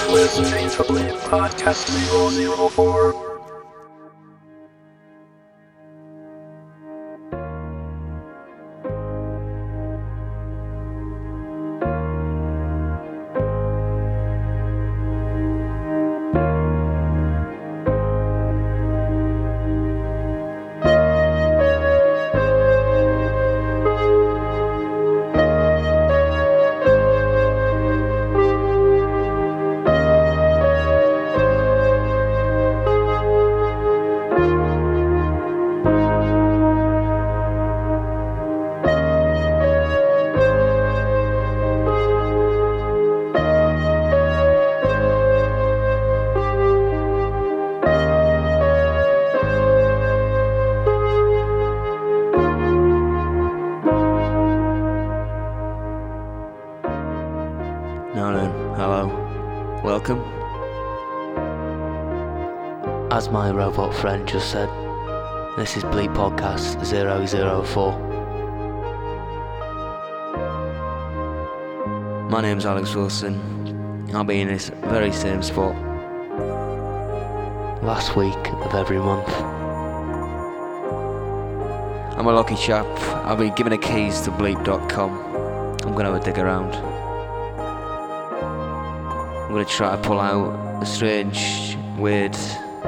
listening to Bleep Podcast 004. Welcome. As my robot friend just said, this is Bleep Podcast 004. My name's Alex Wilson. I'll be in this very same spot last week of every month. I'm a lucky chap. I'll be given the keys to bleep.com. I'm going to have a dig around. I'm going to try to pull out a strange, weird,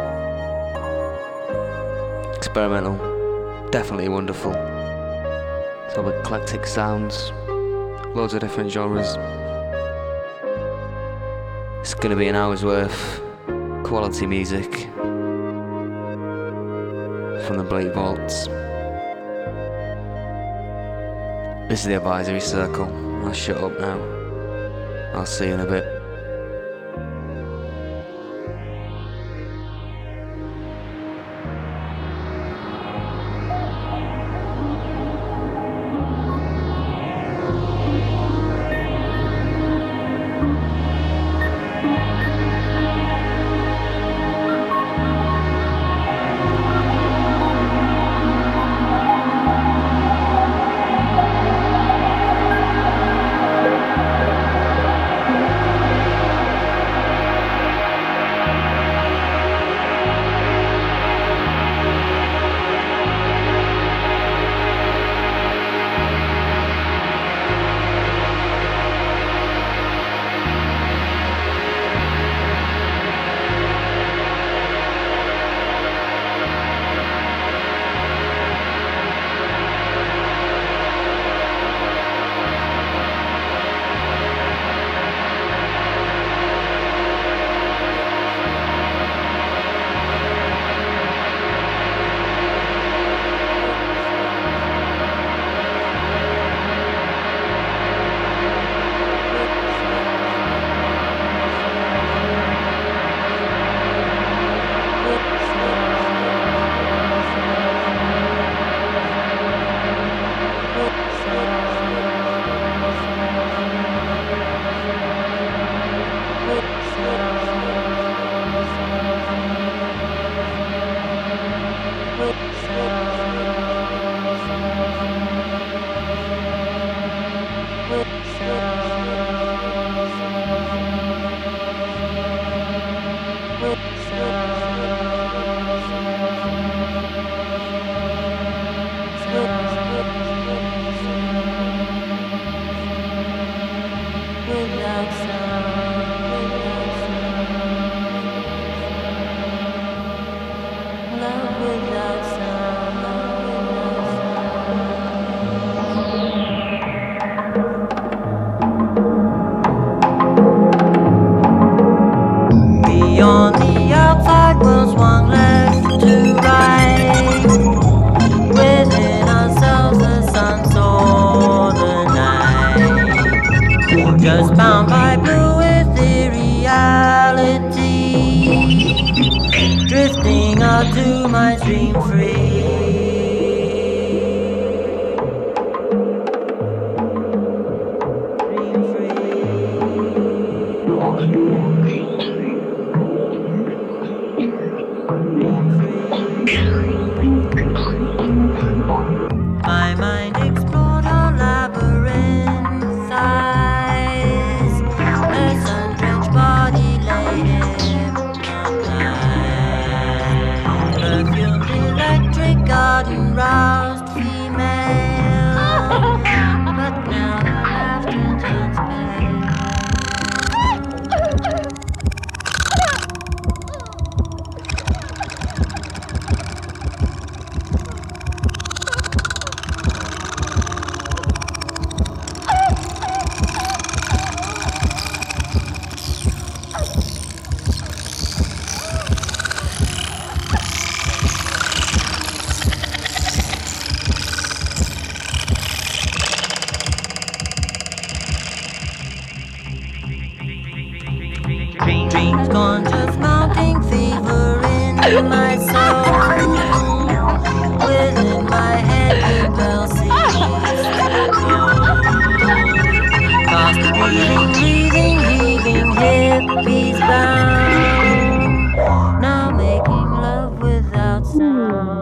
experimental, definitely wonderful, sort of eclectic sounds, loads of different genres. It's going to be an hour's worth quality music from the Bleep Vaults. This is the Advisory Circle. I'll shut up now. I'll see you in a bit. On the outside world swung left to right. Within ourselves the sun saw the night. Just bound by blue ethereality, drifting out to my dream free. My mind explored a labyrinth eyes, to my soul. Within my head the bell seems to toll. Past the breathing, heaving hippies bound. Now making love without sound.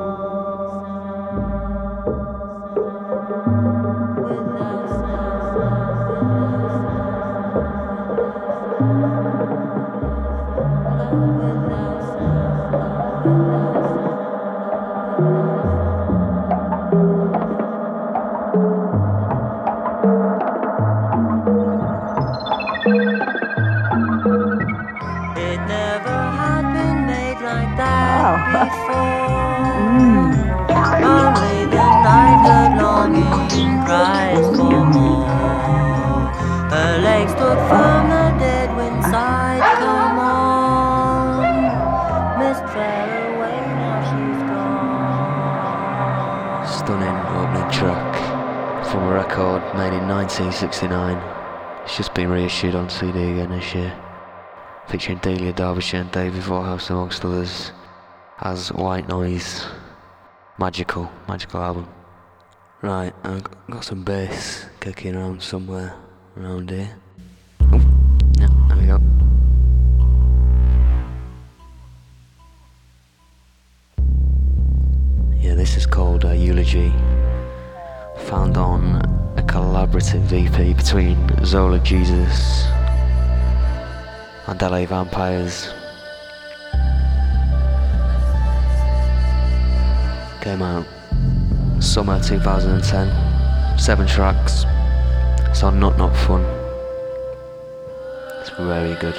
It never had been made like that before. Only the night heard longing cries for more. Her legs stood firm, the dead wind sighed, come on. Mist fell away, now she's gone. Stunning opening track from a record made in 1969. It's just been reissued on CD again this year, featuring Delia Derbyshire and David Vorhaus amongst others, as White Noise. Magical album. Right, I've got some bass kicking around somewhere around here. Oh, yeah, there we go. Yeah, this is called Eulogy, found on a collaborative EP between Zola Jesus and LA Vampires. Came out summer 2010, 7 tracks. It's on Not Fun. It's very good.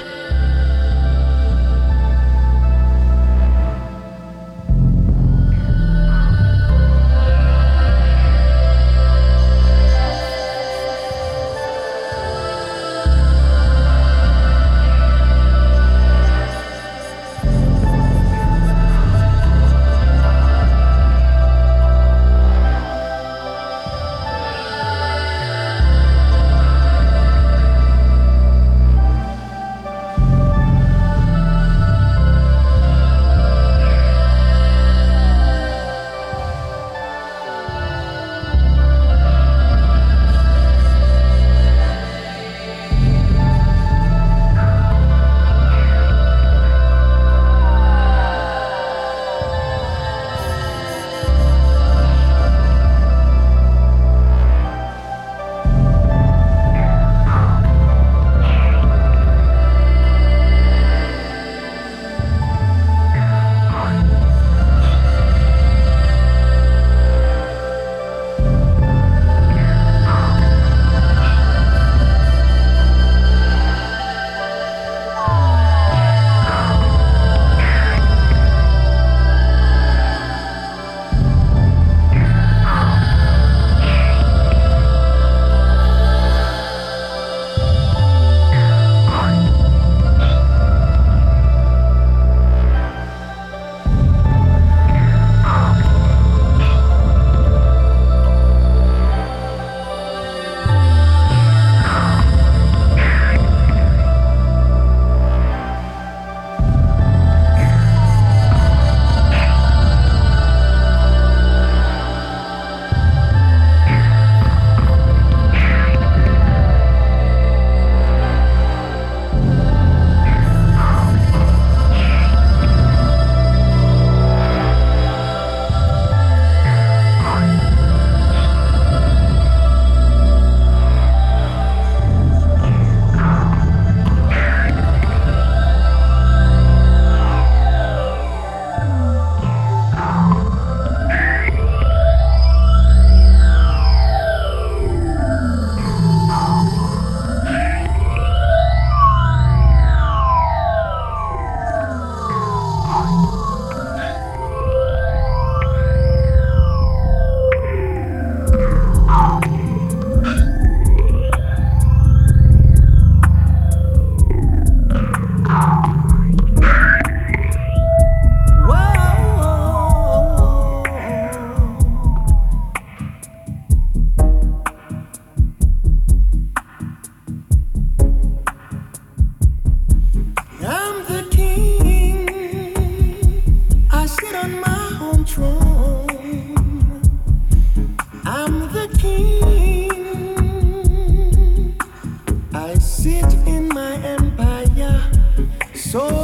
So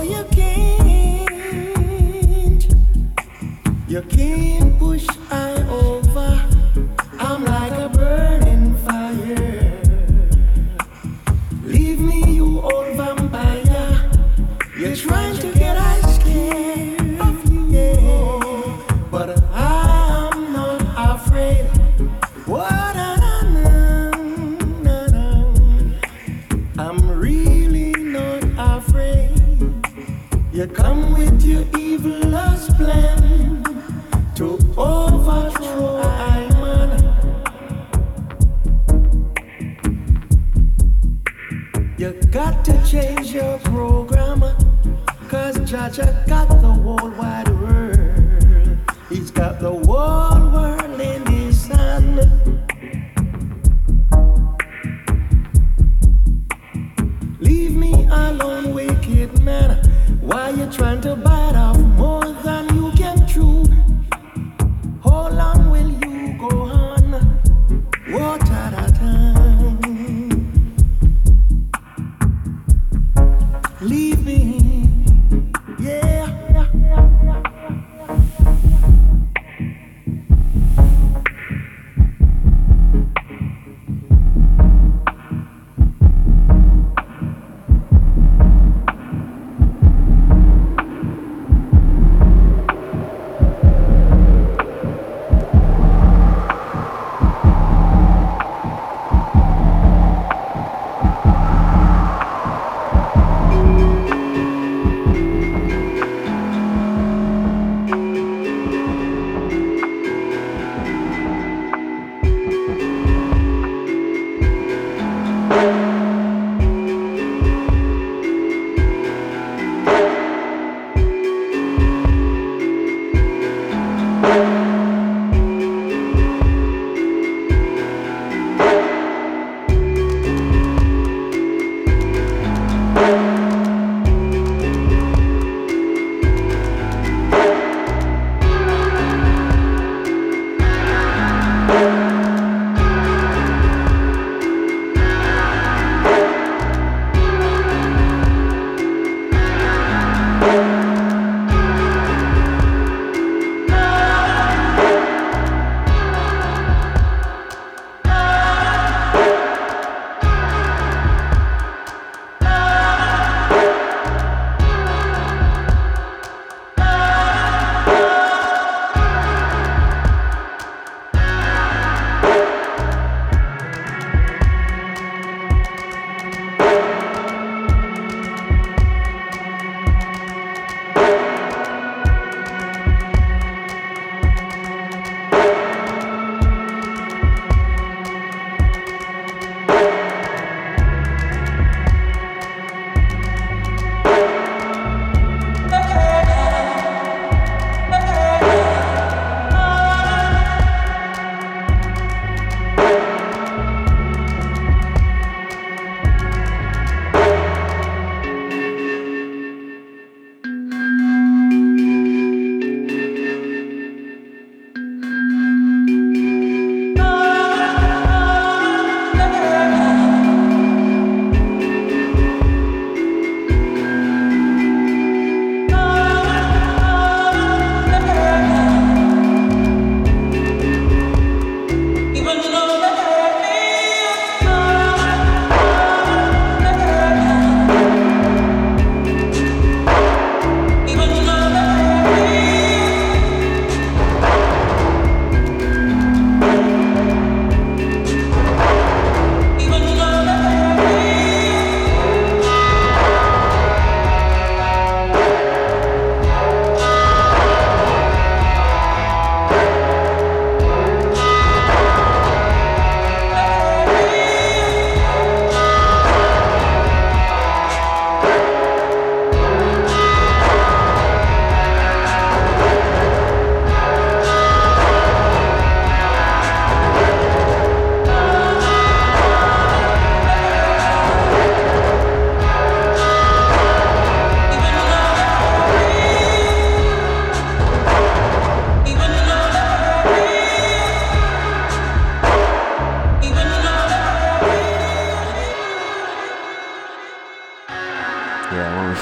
you can't push I over. I'm like a burning fire. Leave me, you old vampire. You're trying to get I scared of you, yeah. But I'm not afraid. What I'm really not afraid. You come with your evilest plan to overthrow I man. You got to change your program, 'cause Jaja got the whole wide world. He's got the whole world in his hand. Leave me alone, wicked man. Why you trying to bite off more than you can chew? How long will you go on? What at a time? Leave me, yeah.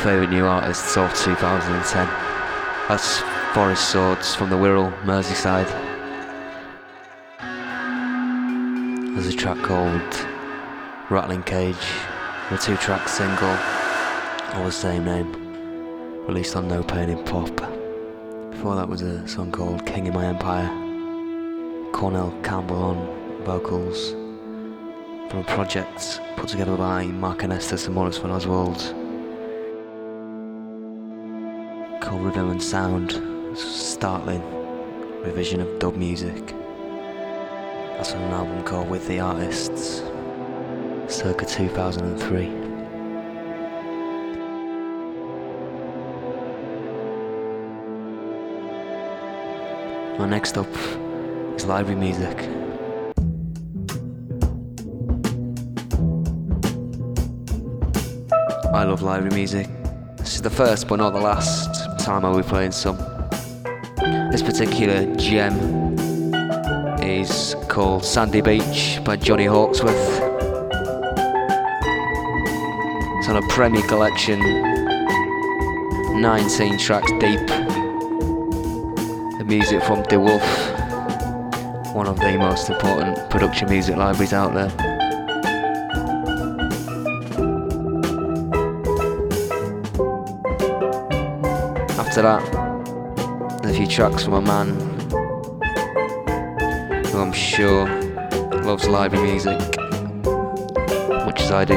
favourite new artists of 2010. That's Forest Swords from the Wirral, Merseyside. There's a track called Rattling Cage, a 2-track single of the same name, released on No Pain in Pop. Before that was a song called King in My Empire, Cornell Campbell on vocals, from a project put together by Mark Anestis and Maurice Van Oswald called Rhythm and Sound. It's a startling revision of dub music. That's on an album called With the Artists, circa 2003. Well, next up is library music. I love library music. This is the first but not the last time I'll be playing some. This particular gem is called Sandy Beach by Johnny Hawksworth. It's on a Premier Collection, 19 tracks deep. The music from DeWolf, one of the most important production music libraries out there. After that, there's a few tracks from a man who I'm sure loves library music, much as I do.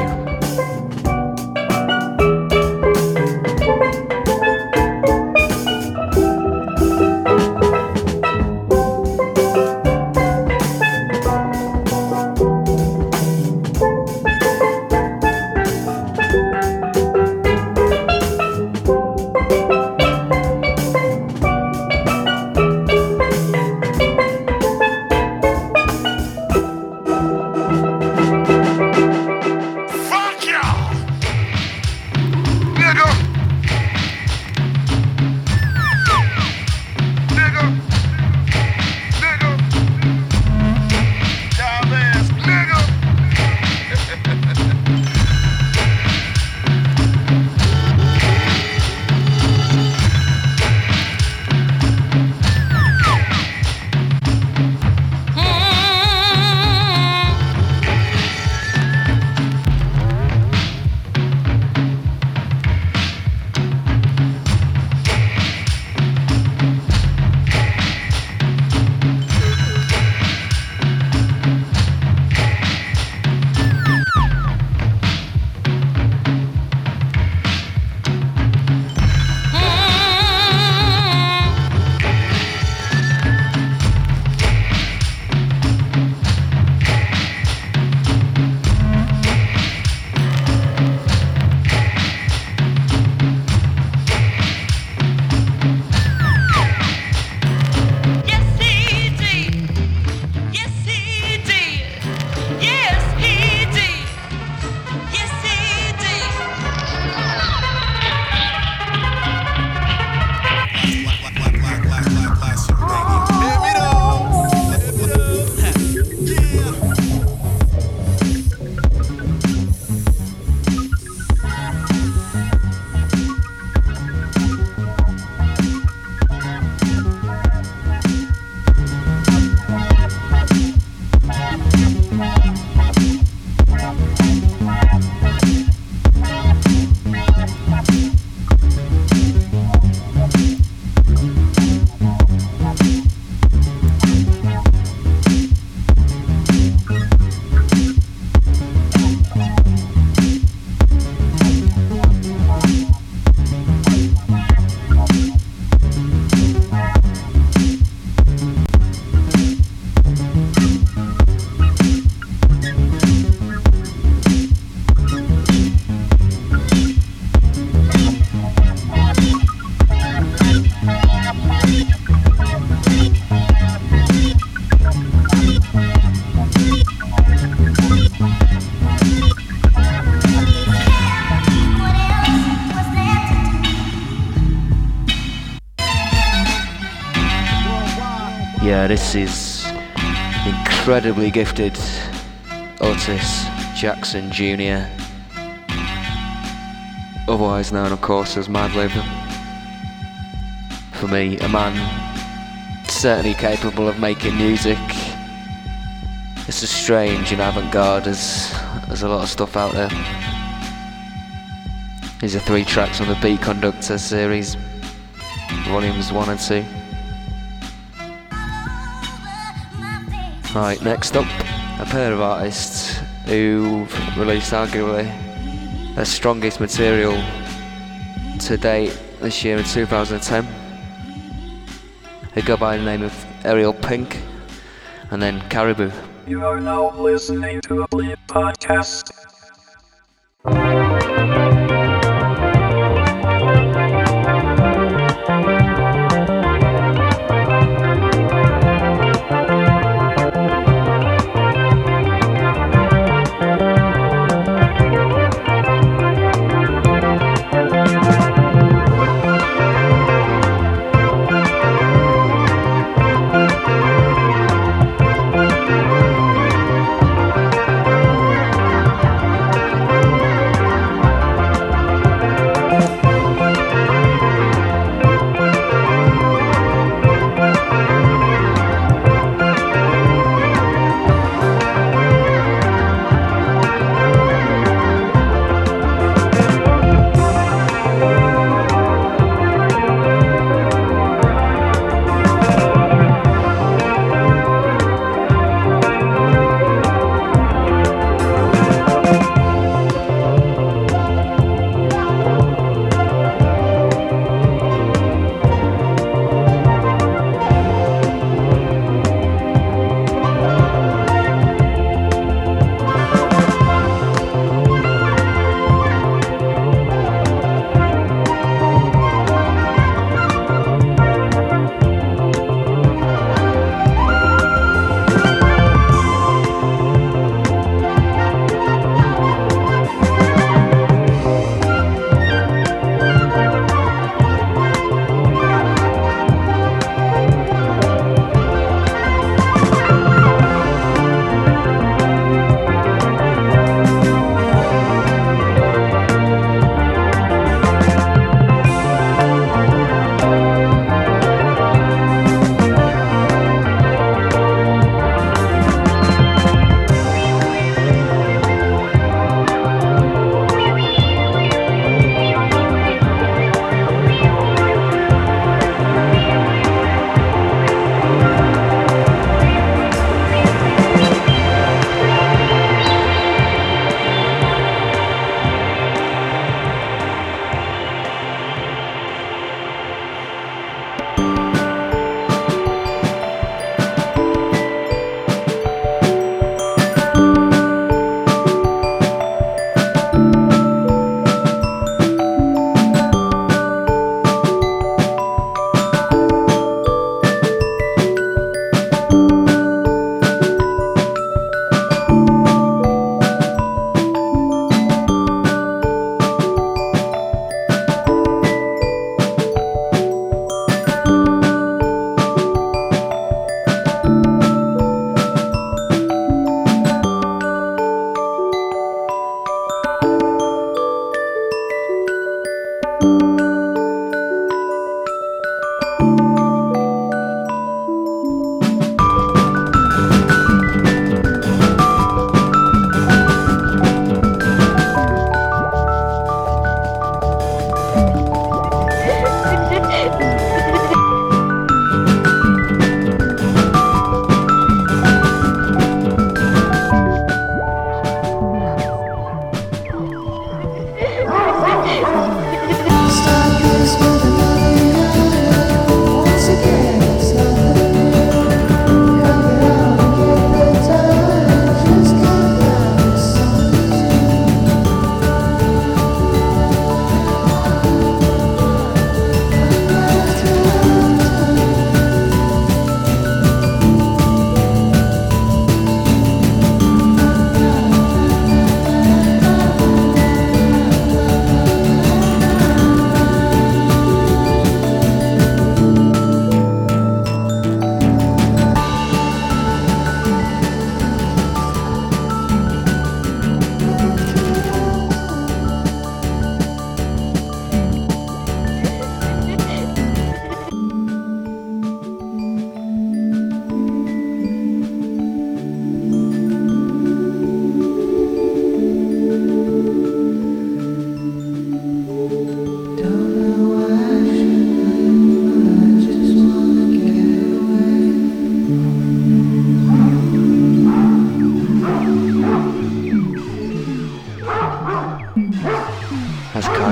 This is incredibly gifted Otis Jackson Jr. otherwise known of course as Madlib. For me, a man certainly capable of making music. It's as strange and avant-garde as a lot of stuff out there. These are 3 tracks on the Beat Conductor series, volumes 1 and 2. Right, next up, a pair of artists who've released arguably their strongest material to date this year in 2010. They go by the name of Ariel Pink and then Caribou. You are now listening to a Bleed Podcast.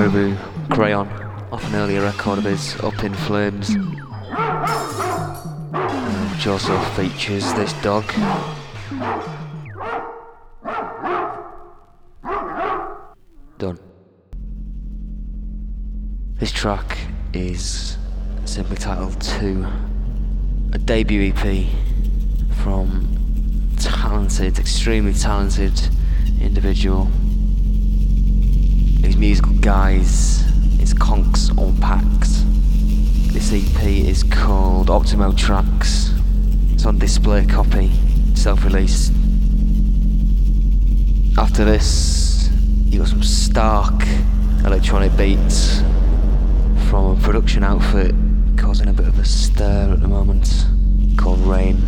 Caribou Crayon off an earlier record of his, Up in Flames, which also features this dog. Done. This track is simply titled 2, a debut EP from talented, extremely talented individual. His musical guise is Conks Unpacked. This EP is called Optimo Tracks. It's on display copy, self-released. After this, you got some stark electronic beats from a production outfit causing a bit of a stir at the moment, called Rain.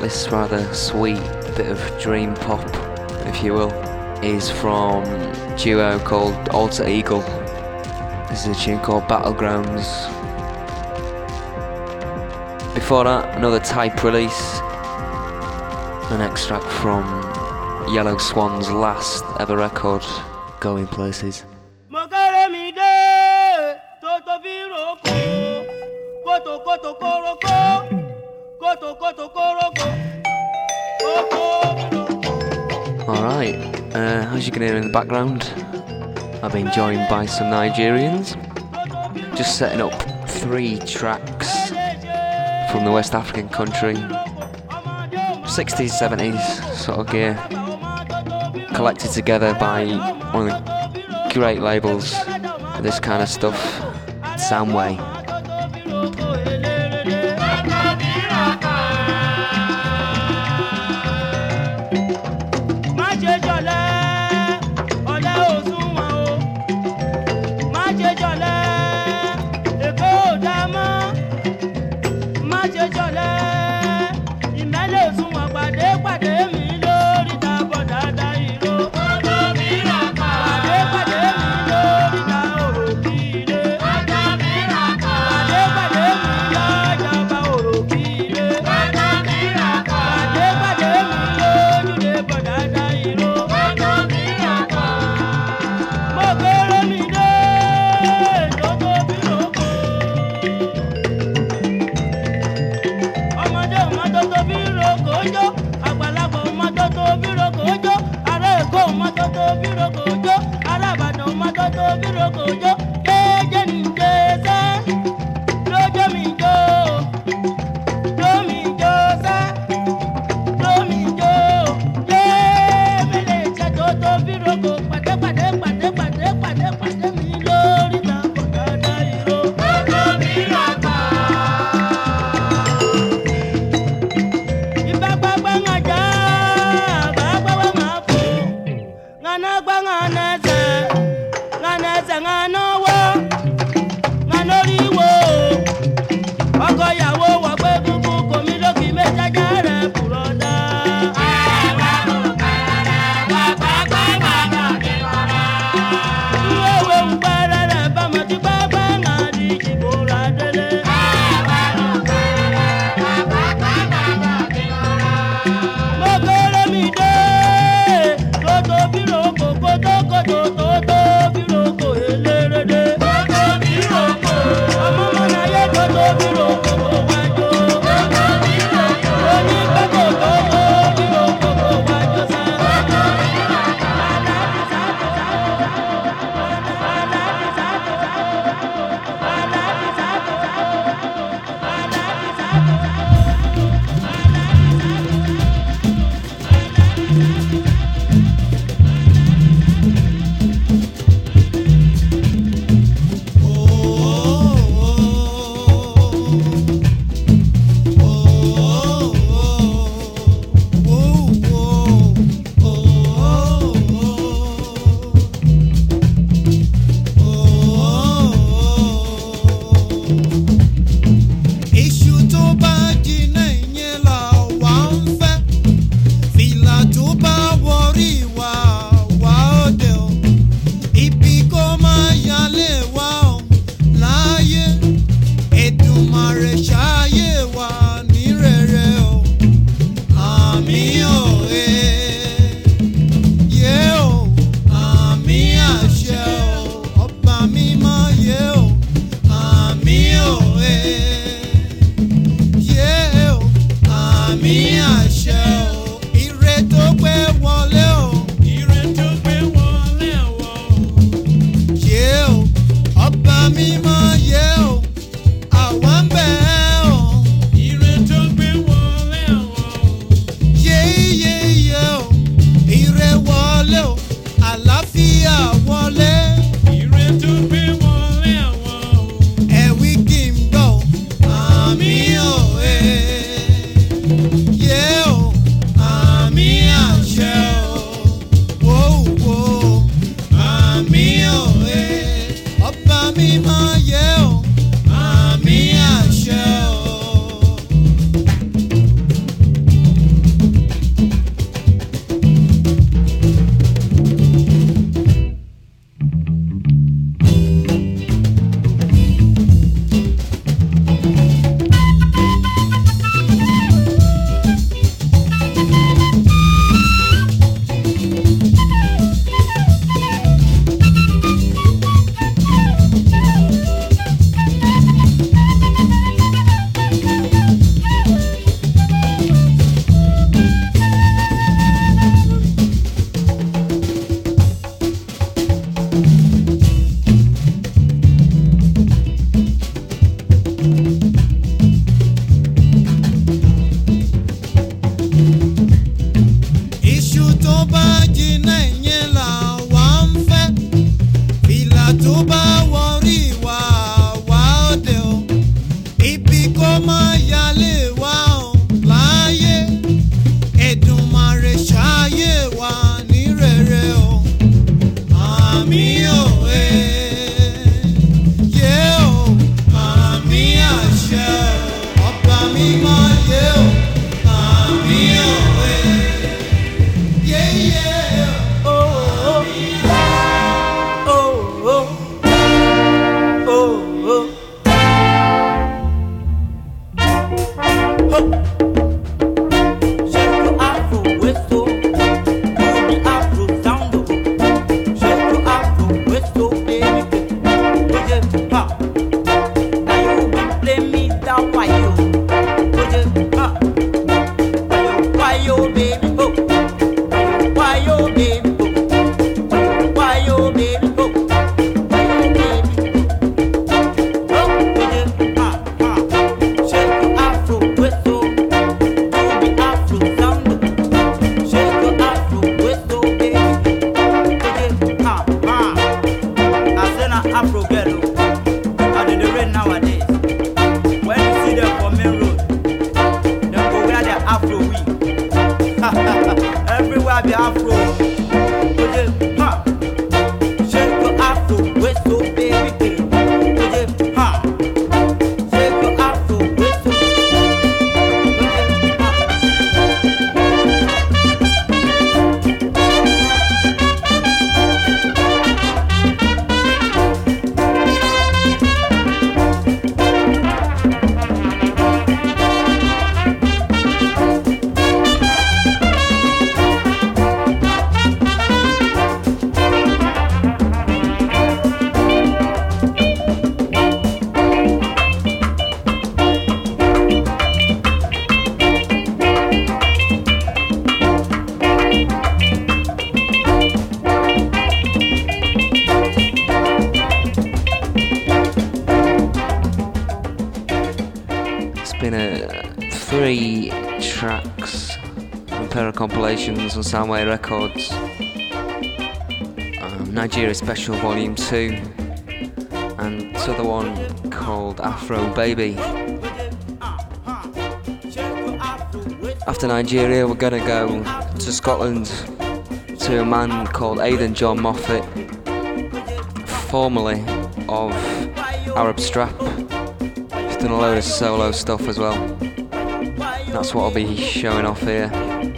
this rather sweet bit of dream pop, if you will, is from a duo called Alter Eagle. This is a tune called Battlegrounds. Before that, another Type release, an extract from Yellow Swan's last ever record, Going Places. Alright, as you can hear in the background, I've been joined by some Nigerians, just setting up 3 tracks from the West African country, 60s, 70s sort of gear, collected together by one of the great labels for this kind of stuff, Soundway. Three tracks and a pair of compilations on Soundwave Records. Nigeria Special Volume 2 and this other one called Afro Baby. After Nigeria we're gonna go to Scotland to a man called Aidan John Moffat, formerly of Arab Strap. He's done a load of solo stuff as well. That's what I'll be showing off here.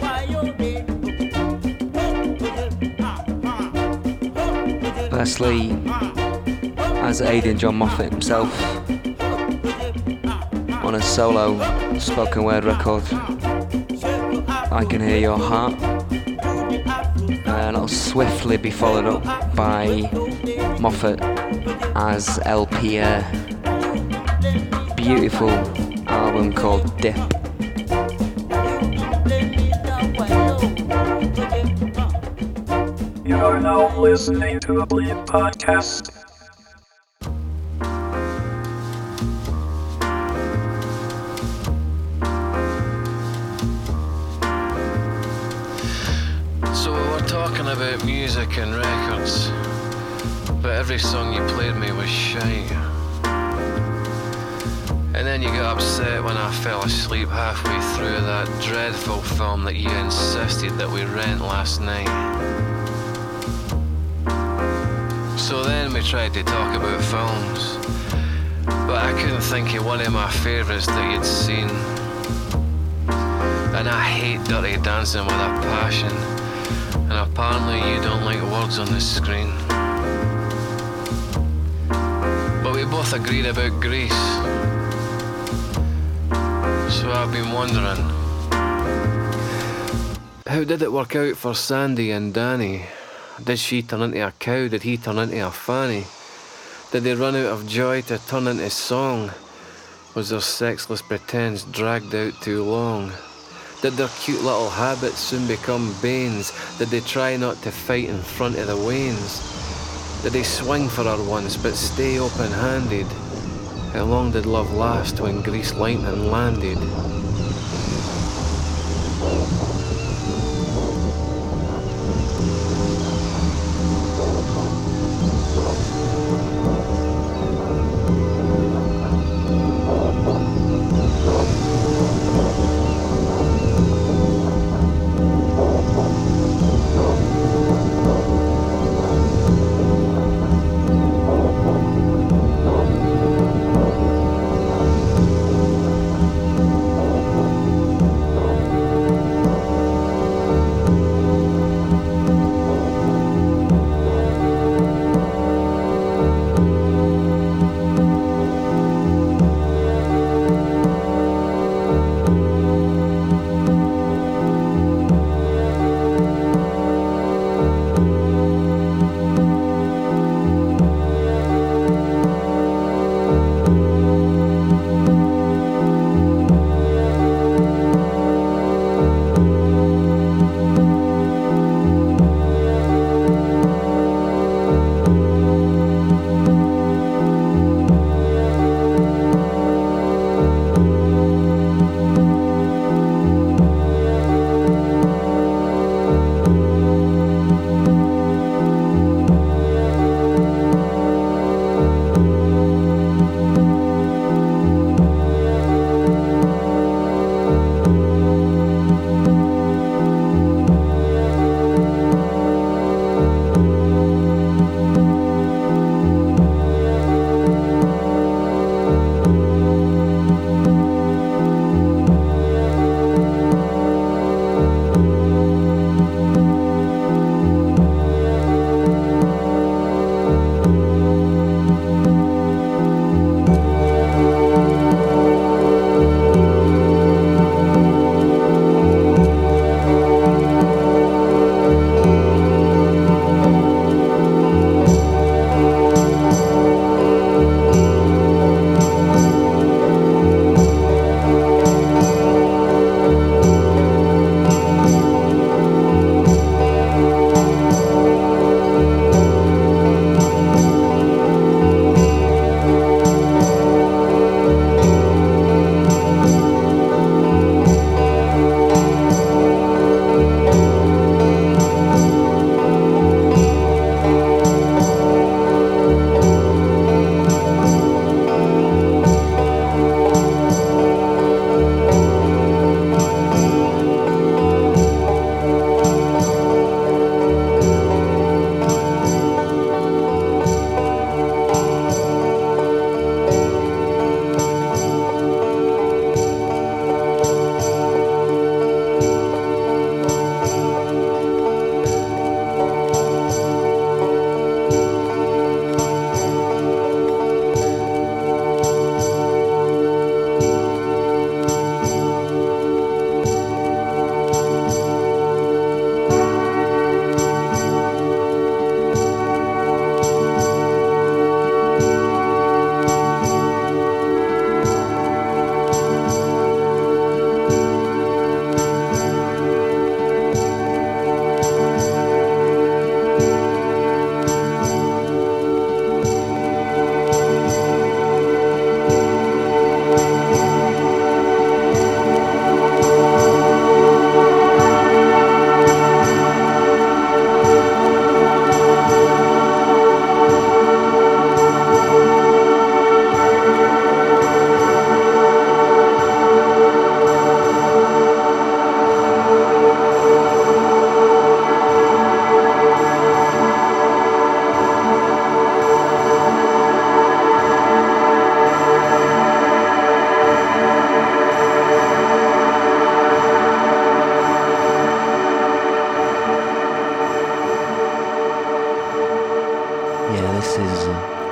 Firstly, as Aidan John Moffat himself, on a solo spoken word record, I Can Hear Your Heart, and it'll swiftly be followed up by Moffat as LP beautiful album called Dip. You are now listening to a Bleed podcast. So we were talking about music and records, but every song you played me was shite. And then you got upset when I fell asleep halfway through that dreadful film that you insisted that we rent last night. So then we tried to talk about films, but I couldn't think of one of my favourites that you'd seen. And I hate Dirty Dancing with a passion, and apparently you don't like words on the screen. But we both agreed about Grease, so I've been wondering, how did it work out for Sandy and Danny? Did she turn into a cow? Did he turn into a fanny? Did they run out of joy to turn into song? Was their sexless pretense dragged out too long? Did their cute little habits soon become banes? Did they try not to fight in front of the wains? Did they swing for her once but stay open-handed? How long did love last when Grease Lightning landed?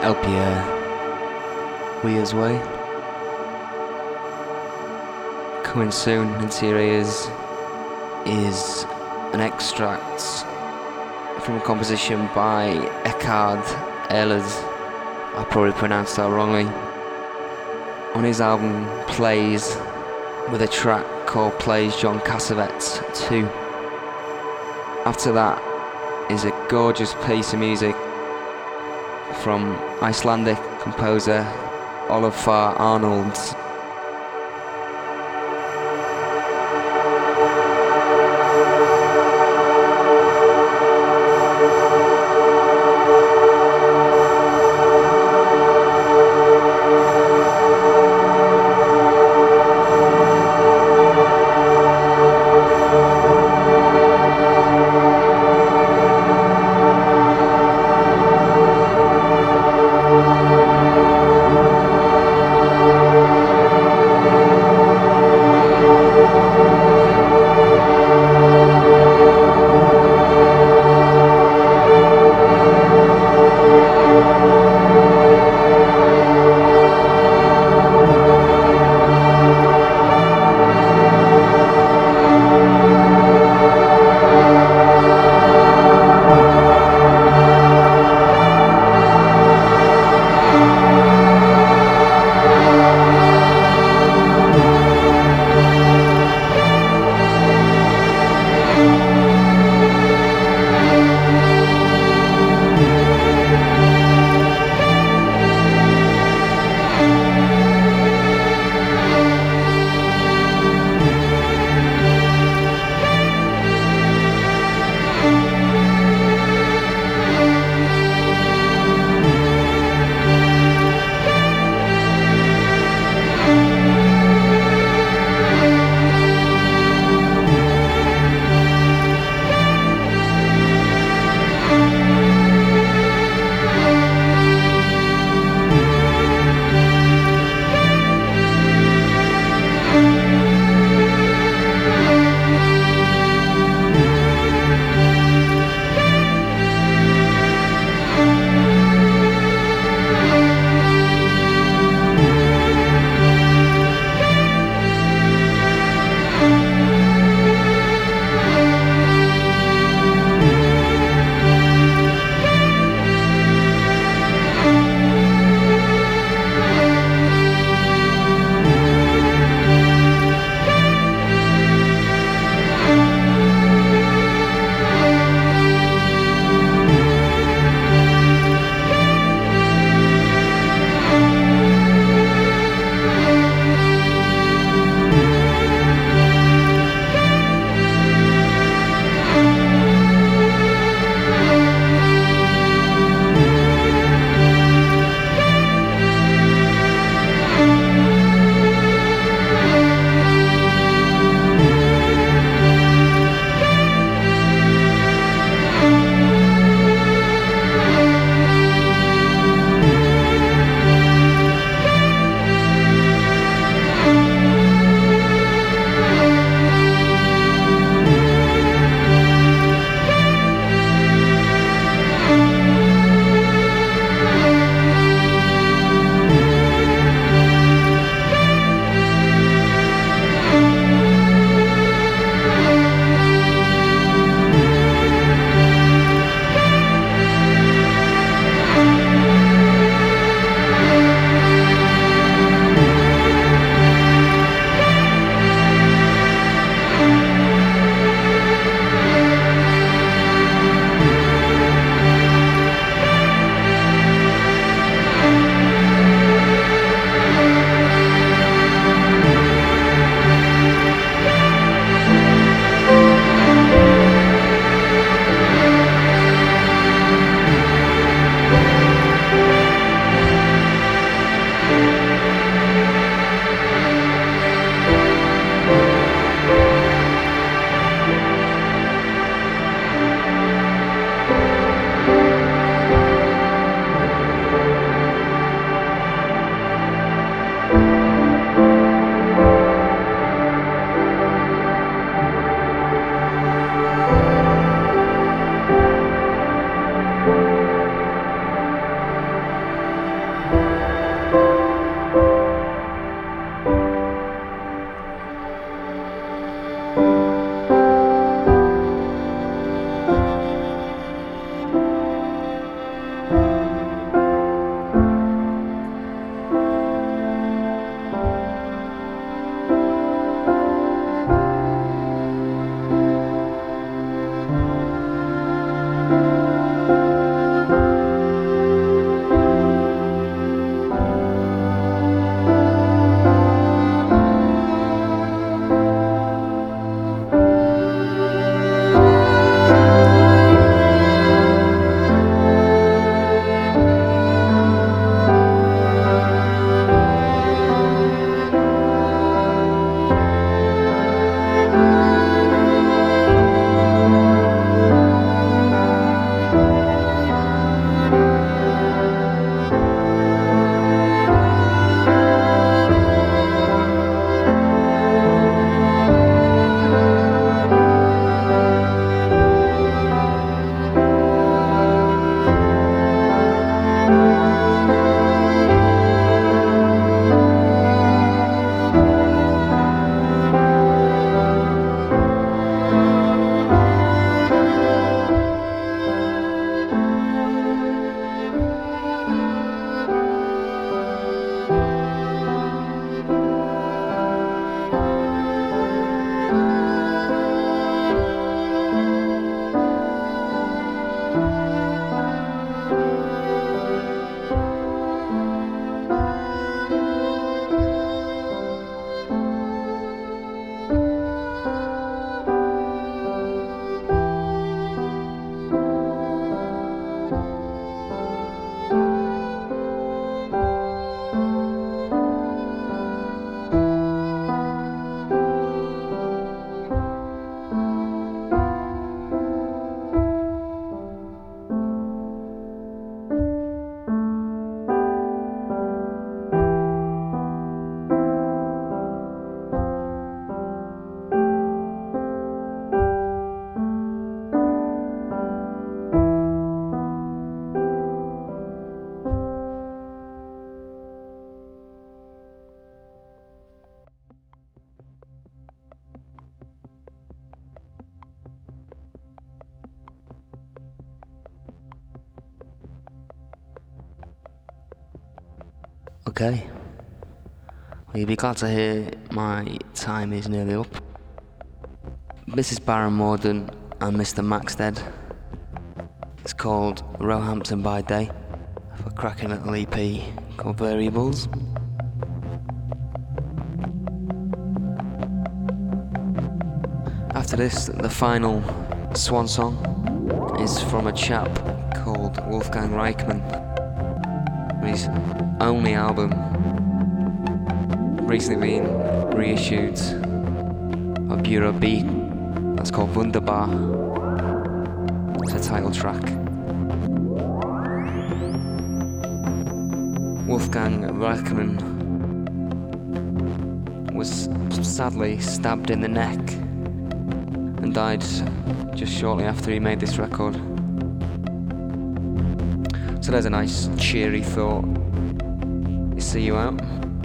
LP Weir's Way. Coming soon into your ears is an extract from a composition by Eckhard Ehlers. I probably pronounced that wrongly. On his album Plays, with a track called Plays John Cassavetes 2. After that is a gorgeous piece of music from Icelandic composer Olafur Arnalds. Okay. Well, you'll be glad to hear my time is nearly up. Mrs. Baron Morden and Mr. Maxted. It's called Roehampton by Day, for a cracking little EP called Variables. After this, the final swan song is from a chap called Wolfgang Reichmann. His only album recently been reissued of Bureau B. That's called Wunderbar. It's a title track. Wolfgang Reichmann was sadly stabbed in the neck and died just shortly after he made this record. So there's a nice cheery thought. See you out.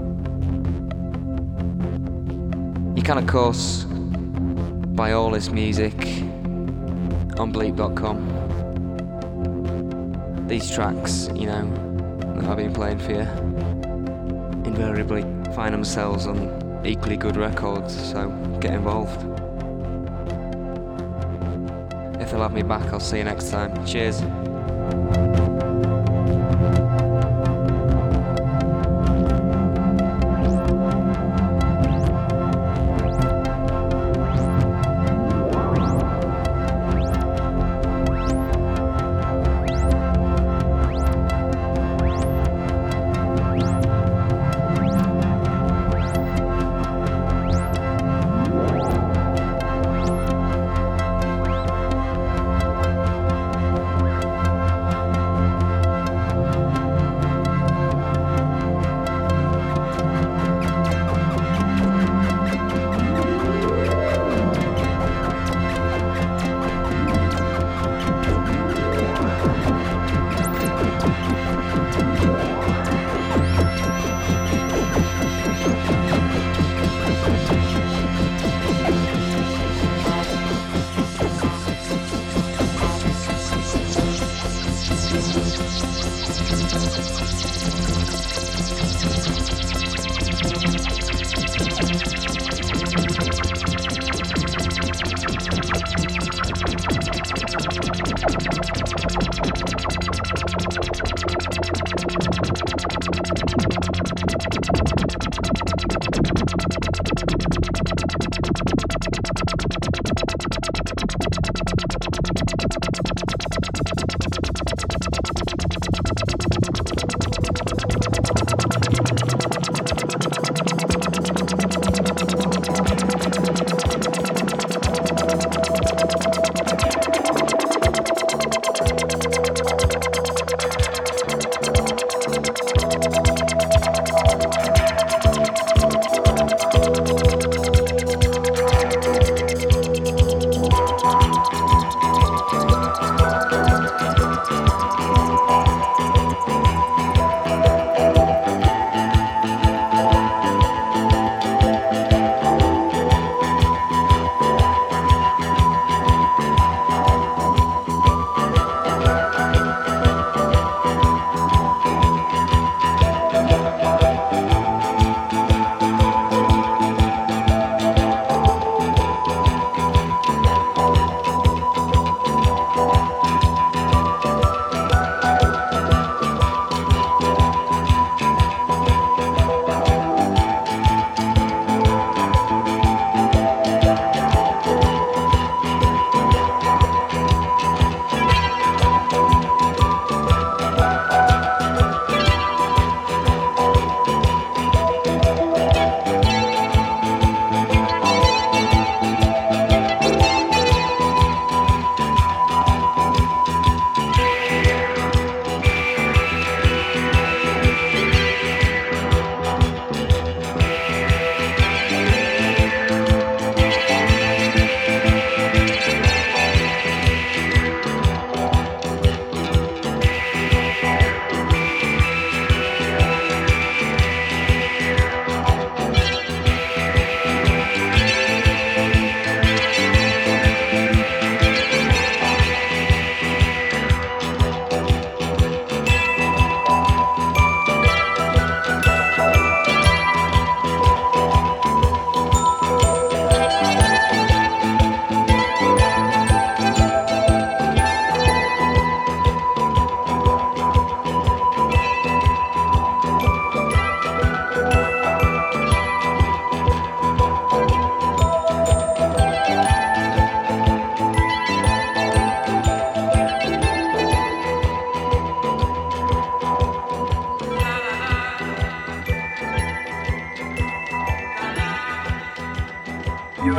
You can of course buy all his music on bleep.com. These tracks, you know, that I've been playing for you, invariably find themselves on equally good records, so get involved. If they'll have me back, I'll see you next time. Cheers.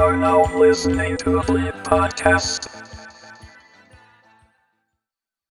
are now listening to the Flip Podcast.